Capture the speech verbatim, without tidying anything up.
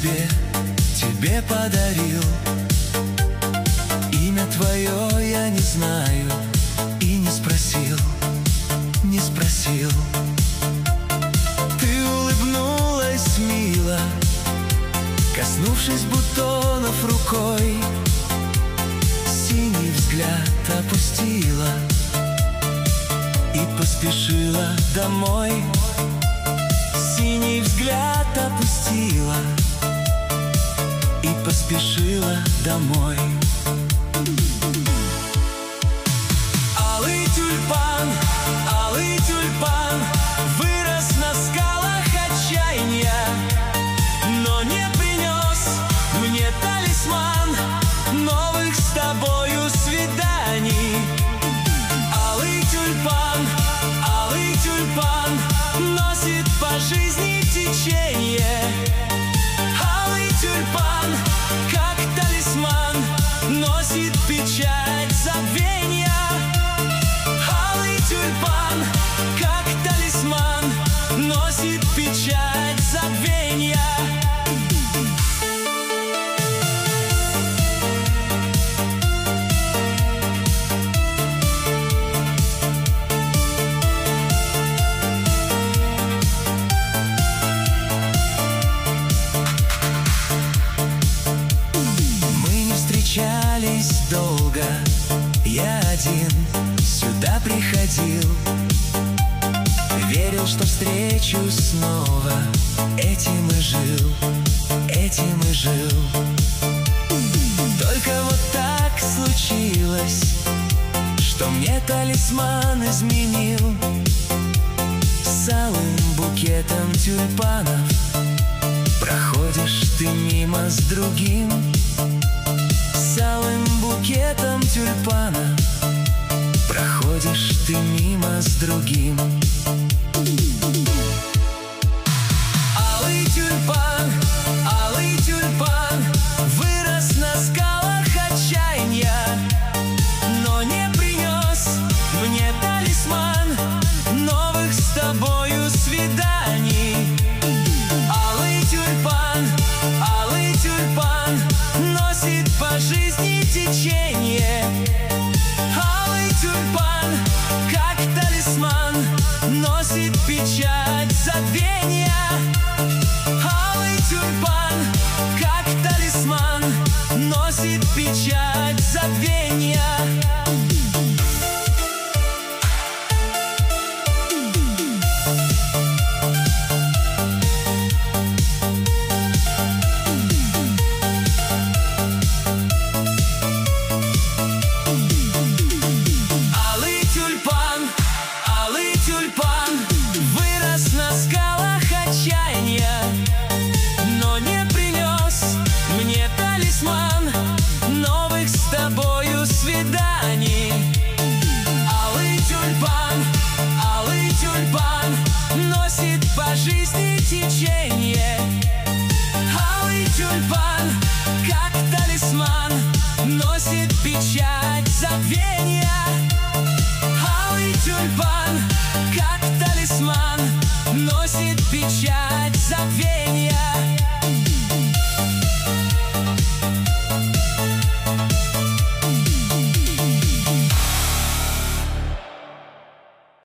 судьбе тебе подарил. Имя твое я не знаю и не спросил, не спросил. Ты улыбнулась мило, коснувшись бутонов рукой, синий взгляд опустила и поспешила домой. Синий взгляд опустила и поспешила домой. Алый тюльпан, алый тюльпан вырос на скалах отчаяния, но не принес мне талисман новых с тобою свиданий. Алый тюльпан, алый тюльпан носит по жизни течение. Алый тюльпан, как талисман, носит печать забвения. Алый тюльпан, как талисман, носит печать забвения. Встречались долго, я один сюда приходил, верил, что встречу снова, этим и жил, этим и жил. Только вот так случилось, что мне талисман изменил. С алым букетом тюльпанов проходишь ты мимо с другим. С алым букетом тюльпана проходишь ты мимо с другим. Алый тюльпан, алый тюльпан вырос на скалах отчаяния, но не принес мне талисман новых с тобою свиданий. Алый тюльпан, алый тюльпан носит по жизни течение. Алый тюльпан, как талисман, носит печать забвения. Алый тюльпан, как талисман, носит печать забвения. Вырос на скалах отчаяния, но не принес мне талисман новых с тобою свиданий. Алый тюльпан, алый тюльпан носит по жизни течение. Алый тюльпан, как талисман, носит печать забвения. Алый тюльпан, как талисман, носит печать забвения.